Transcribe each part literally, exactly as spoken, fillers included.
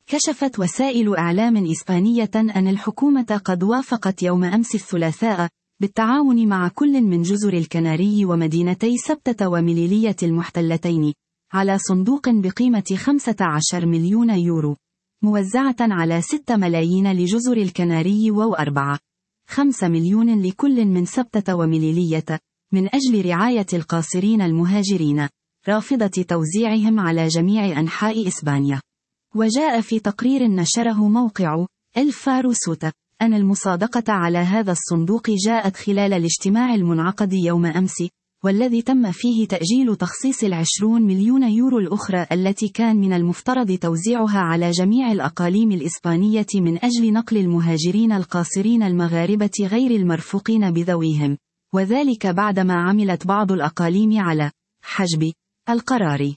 كشفت وسائل إعلام إسبانية أن الحكومة قد وافقت يوم أمس الثلاثاء بالتعاون مع كل من جزر الكناري ومدينتي سبتة وميليلية المحتلتين على صندوق بقيمة خمسة عشر مليون يورو، موزعة على ستة ملايين لجزر الكناري وأربعة خمسة مليون لكل من سبتة وميليلية، من أجل رعاية القاصرين المهاجرين، رافضة توزيعهم على جميع أنحاء إسبانيا. وجاء في تقرير نشره موقع الفارو سوتا أن المصادقة على هذا الصندوق جاءت خلال الاجتماع المنعقد يوم أمس، والذي تم فيه تأجيل تخصيص العشرون مليون يورو الأخرى التي كان من المفترض توزيعها على جميع الأقاليم الإسبانية من أجل نقل المهاجرين القاصرين المغاربة غير المرفوقين بذويهم، وذلك بعدما عملت بعض الأقاليم على حجب القرار.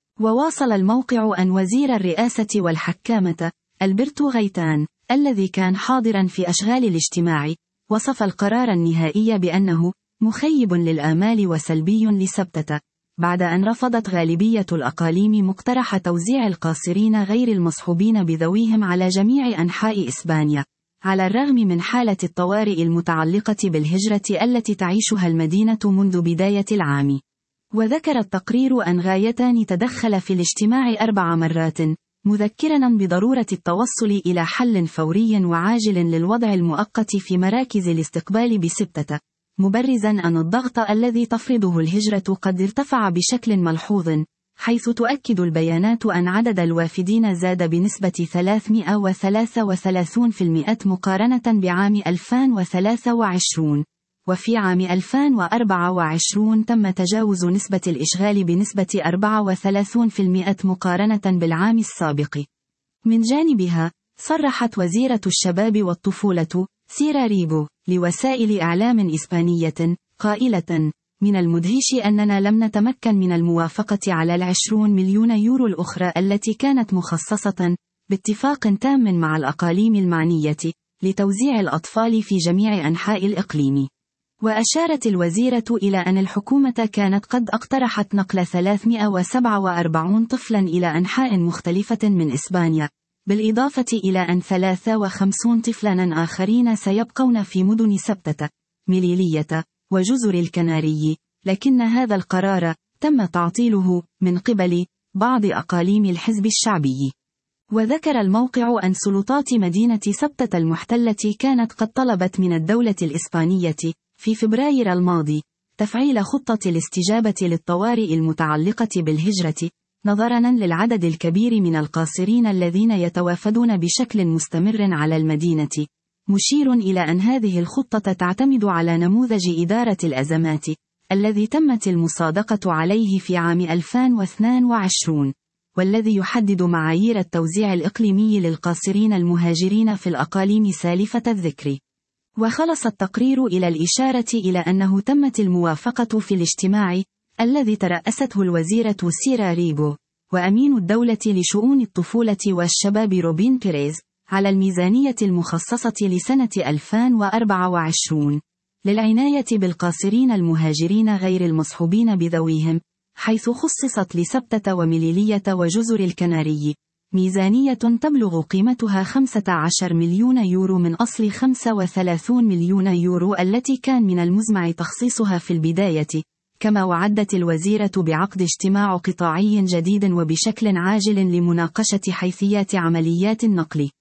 وواصل الموقع أن وزير الرئاسة والحكامة ألبرتو غيتان الذي كان حاضرا في أشغال الاجتماع وصف القرار النهائي بأنه مخيب للآمال وسلبي لسبتة، بعد أن رفضت غالبية الأقاليم مقترح توزيع القاصرين غير المصحوبين بذويهم على جميع أنحاء إسبانيا، على الرغم من حالة الطوارئ المتعلقة بالهجرة التي تعيشها المدينة منذ بداية العام. وذكر التقرير أن غايتان تدخل في الاجتماع أربع مرات، مذكرا بضرورة التوصل إلى حل فوري وعاجل للوضع المؤقت في مراكز الاستقبال بسبتة، مبرزا أن الضغط الذي تفرضه الهجرة قد ارتفع بشكل ملحوظ، حيث تؤكد البيانات أن عدد الوافدين زاد بنسبة ثلاثمئة وثلاثة وثلاثين بالمئة مقارنة بعام ألفين وثلاثة وعشرين، وفي عام ألفين وأربعة وعشرين تم تجاوز نسبة الإشغال بنسبة أربعة وثلاثين بالمئة مقارنة بالعام السابق. من جانبها، صرحت وزيرة الشباب والطفولة سيرا ريبو لوسائل إعلام إسبانية قائلة: من المدهش أننا لم نتمكن من الموافقة على العشرون مليون يورو الأخرى التي كانت مخصصة باتفاق تام مع الأقاليم المعنية لتوزيع الأطفال في جميع أنحاء الإقليم. وأشارت الوزيرة إلى أن الحكومة كانت قد اقترحت نقل ثلاثمئة وسبعة وأربعين طفلا إلى أنحاء مختلفة من إسبانيا، بالإضافة إلى أن ثلاثة وخمسين طفلا آخرين سيبقون في مدن سبتة، ميليلية، وجزر الكناري، لكن هذا القرار تم تعطيله من قبل بعض أقاليم الحزب الشعبي. وذكر الموقع أن سلطات مدينة سبتة المحتلة كانت قد طلبت من الدولة الإسبانية في فبراير الماضي تفعيل خطة الاستجابة للطوارئ المتعلقة بالهجرة، نظراً للعدد الكبير من القاصرين الذين يتوافدون بشكل مستمر على المدينة، مشير إلى أن هذه الخطة تعتمد على نموذج إدارة الأزمات الذي تمت المصادقة عليه في عام ألفين واثنين وعشرين، والذي يحدد معايير التوزيع الإقليمي للقاصرين المهاجرين في الأقاليم سالفة الذكر. وخلص التقرير إلى الإشارة إلى أنه تمت الموافقة في الاجتماع الذي ترأسته الوزيرة سيرا ريبو وأمين الدولة لشؤون الطفولة والشباب روبين بيريز على الميزانية المخصصة لسنة ألفين وأربعة وعشرين للعناية بالقاصرين المهاجرين غير المصحوبين بذويهم، حيث خصصت لسبتة وميليلية وجزر الكناري ميزانية تبلغ قيمتها خمسة عشر مليون يورو من أصل خمسة وثلاثين مليون يورو التي كان من المزمع تخصيصها في البداية. كما وعدت الوزيرة بعقد اجتماع قطاعي جديد وبشكل عاجل لمناقشة حيثيات عمليات النقل.